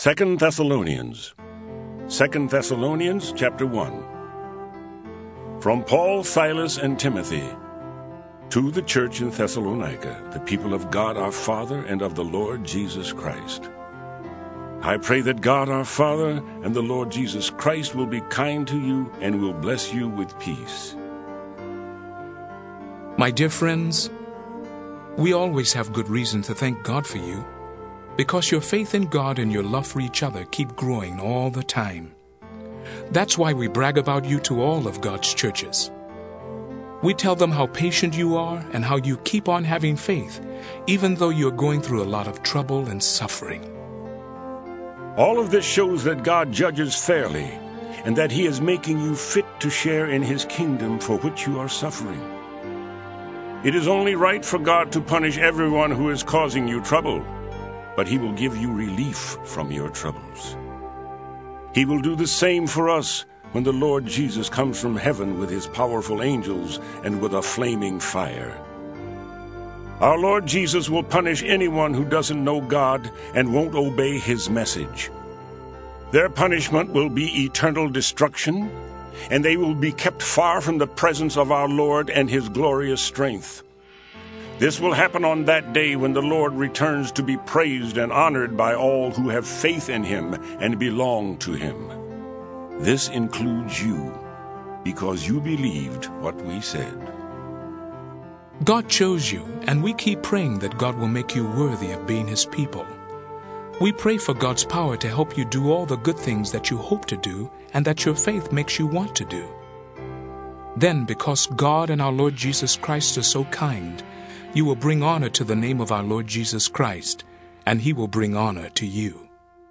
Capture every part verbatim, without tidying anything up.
Second Thessalonians. Second Thessalonians chapter one. From Paul, Silas, and Timothy, to the church in Thessalonica, the people of God our Father and of the Lord Jesus Christ. I pray that God our Father and the Lord Jesus Christ will be kind to you and will bless you with peace. My dear friends, we always have good reason to thank God for you, because your faith in God and your love for each other keep growing all the time. That's why we brag about you to all of God's churches. We tell them how patient you are and how you keep on having faith, even though you're going through a lot of trouble and suffering. All of this shows that God judges fairly and that He is making you fit to share in His kingdom for which you are suffering. It is only right for God to punish everyone who is causing you trouble, but He will give you relief from your troubles. He will do the same for us when the Lord Jesus comes from heaven with His powerful angels and with a flaming fire. Our Lord Jesus will punish anyone who doesn't know God and won't obey His message. Their punishment will be eternal destruction, and they will be kept far from the presence of our Lord and His glorious strength. This will happen on that day when the Lord returns to be praised and honored by all who have faith in Him and belong to Him. This includes you, because you believed what we said. God chose you, and we keep praying that God will make you worthy of being His people. We pray for God's power to help you do all the good things that you hope to do and that your faith makes you want to do. Then, because God and our Lord Jesus Christ are so kind, you will bring honor to the name of our Lord Jesus Christ, and He will bring honor to you.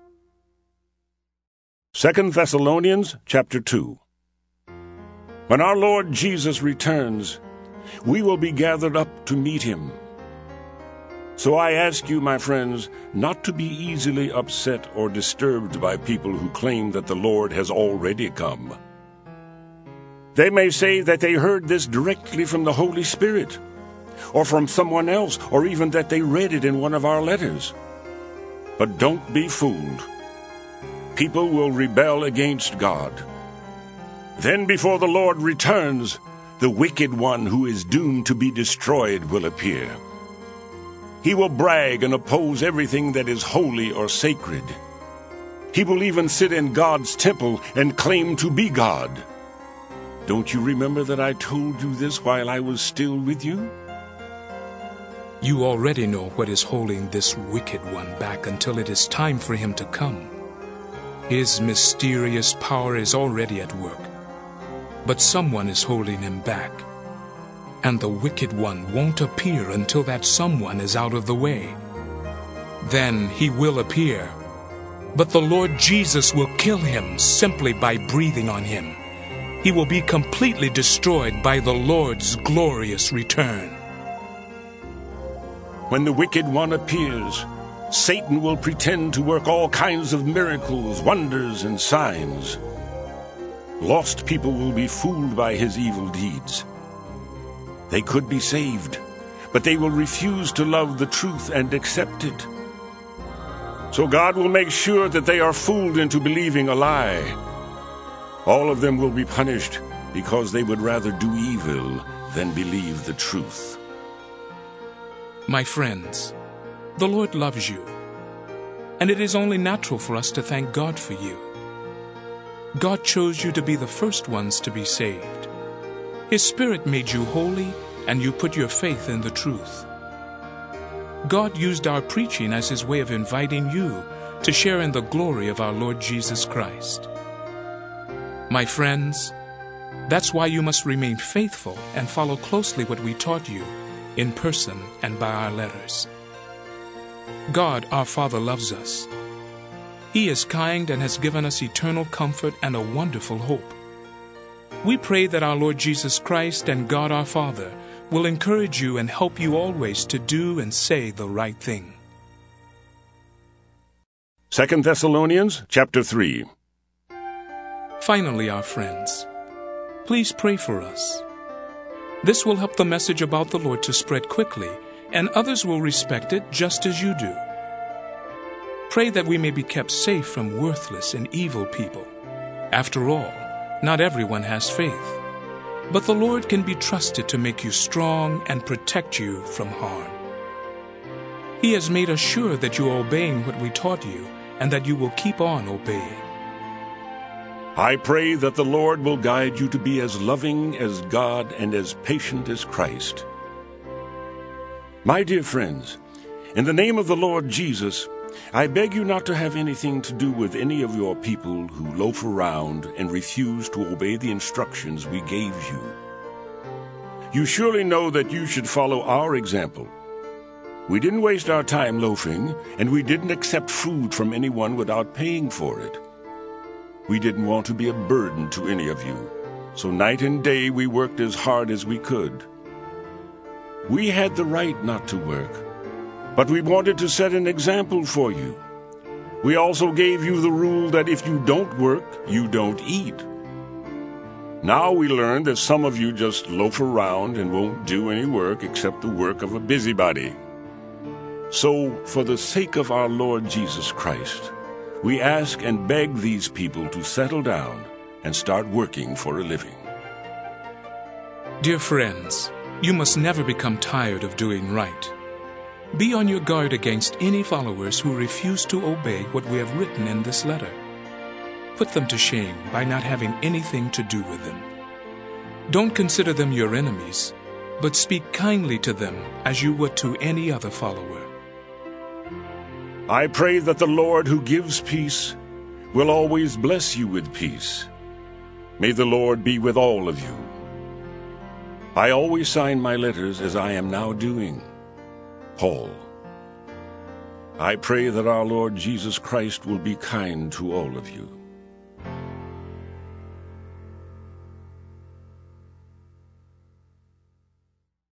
Second Thessalonians chapter two. When our Lord Jesus returns, we will be gathered up to meet Him. So I ask you, my friends, not to be easily upset or disturbed by people who claim that the Lord has already come. They may say that they heard this directly from the Holy Spirit, or from someone else, or even that they read it in one of our letters. But don't be fooled. People will rebel against God. Then before the Lord returns, the wicked one who is doomed to be destroyed will appear. He will brag and oppose everything that is holy or sacred. He will even sit in God's temple and claim to be God. Don't you remember that I told you this while I was still with you? You already know what is holding this wicked one back until it is time for him to come. His mysterious power is already at work, but someone is holding him back. And the wicked one won't appear until that someone is out of the way. Then he will appear, but the Lord Jesus will kill him simply by breathing on him. He will be completely destroyed by the Lord's glorious return. When the wicked one appears, Satan will pretend to work all kinds of miracles, wonders, and signs. Lost people will be fooled by his evil deeds. They could be saved, but they will refuse to love the truth and accept it. So God will make sure that they are fooled into believing a lie. All of them will be punished because they would rather do evil than believe the truth. My friends, the Lord loves you, and it is only natural for us to thank God for you. God chose you to be the first ones to be saved. His Spirit made you holy, and you put your faith in the truth. God used our preaching as His way of inviting you to share in the glory of our Lord Jesus Christ. My friends, that's why you must remain faithful and follow closely what we taught you, in person and by our letters. God, our Father, loves us. He is kind and has given us eternal comfort and a wonderful hope. We pray that our Lord Jesus Christ and God our Father will encourage you and help you always to do and say the right thing. Second Thessalonians chapter three. Finally, our friends, please pray for us. This will help the message about the Lord to spread quickly, and others will respect it just as you do. Pray that we may be kept safe from worthless and evil people. After all, not everyone has faith. But the Lord can be trusted to make you strong and protect you from harm. He has made us sure that you are obeying what we taught you and that you will keep on obeying. I pray that the Lord will guide you to be as loving as God and as patient as Christ. My dear friends, in the name of the Lord Jesus, I beg you not to have anything to do with any of your people who loaf around and refuse to obey the instructions we gave you. You surely know that you should follow our example. We didn't waste our time loafing, and we didn't accept food from anyone without paying for it. We didn't want to be a burden to any of you, so night and day we worked as hard as we could. We had the right not to work, but we wanted to set an example for you. We also gave you the rule that if you don't work, you don't eat. Now we learn that some of you just loaf around and won't do any work except the work of a busybody. So, for the sake of our Lord Jesus Christ, we ask and beg these people to settle down and start working for a living. Dear friends, you must never become tired of doing right. Be on your guard against any followers who refuse to obey what we have written in this letter. Put them to shame by not having anything to do with them. Don't consider them your enemies, but speak kindly to them as you would to any other follower. I pray that the Lord who gives peace will always bless you with peace. May the Lord be with all of you. I always sign my letters as I am now doing. Paul. I pray that our Lord Jesus Christ will be kind to all of you.